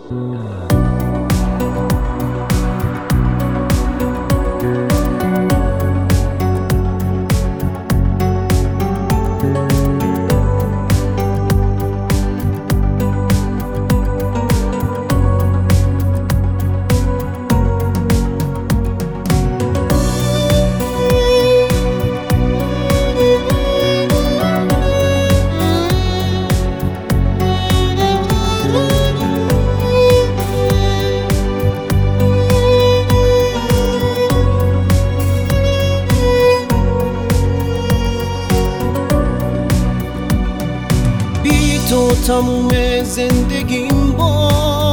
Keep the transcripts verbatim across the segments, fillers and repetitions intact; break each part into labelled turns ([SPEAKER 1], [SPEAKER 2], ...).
[SPEAKER 1] تو تموم زندگیم با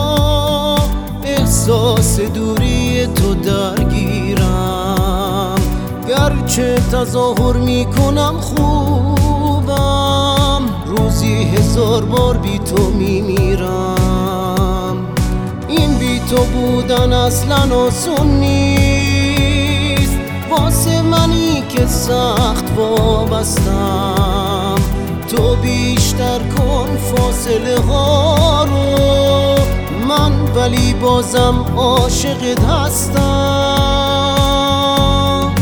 [SPEAKER 1] احساس دوری تو درگیرم، گرچه تظاهر میکنم خوبم، روزی هزار بار بی تو میمیرم. این بی تو بودن اصلا آسون نیست، واسه منی که سخت وابستم. تو بیشتر کن فاصله ها رو، من ولی بازم عاشقت هستم.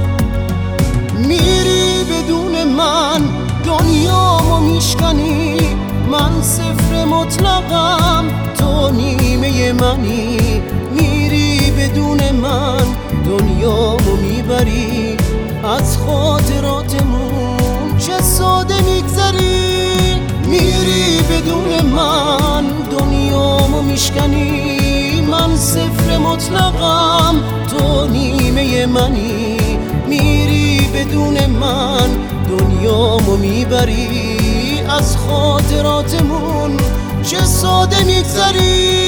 [SPEAKER 1] میری بدون من دنیامو میشکنی، من صفر مطلقم تو نیمه منی. میری بدون من دنیامو میبری، از خاطراتمون چه ساده میگذری. میری بدون من دنیامو میشکنی، من صفر مطلقم تو نیمه منی. میری بدون من دنیامو میبری، از خاطراتمون چه ساده میگذری.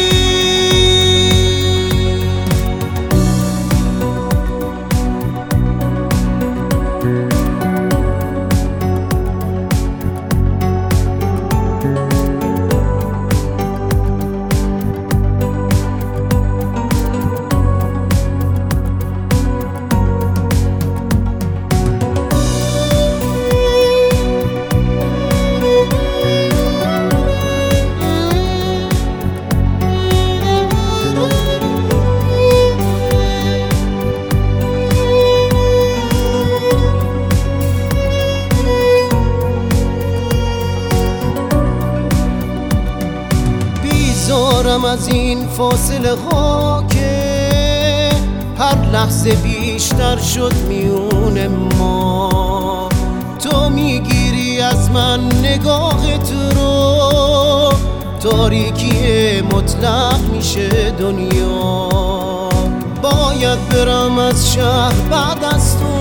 [SPEAKER 1] بیزارم از این فاصله ها که هر لحظه بیشتر شد میون ما. تو میگیری از من نگاهت رو، تاریکی مطلق میشه دنیا. باید برم از شهر بعد از تو،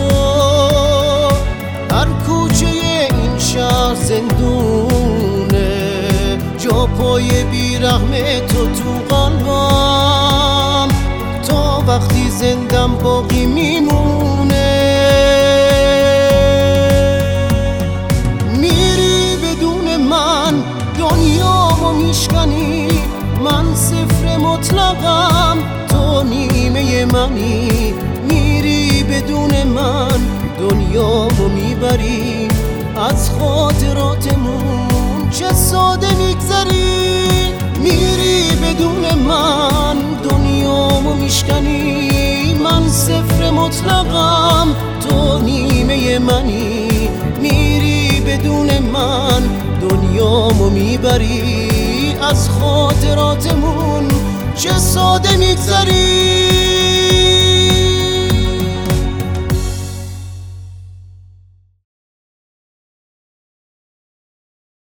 [SPEAKER 1] هر کوچه این شهر زندونه. جا پای بیرحم تو تو قلبم، تا وقتی زندم باقی میمونه. میری بدون من دنیامو میشکنی، من صفر مطلقم تو نیمه منی. میری بدون من دنیامو میبری، از خاطراتمون چه ساده میگذری. میری بدون من دنیامو میشکنی، من صفر مطلقم تو نیمه منی. میری بدون من دنیامو میبری، از خاطراتمون چه ساده میگذری.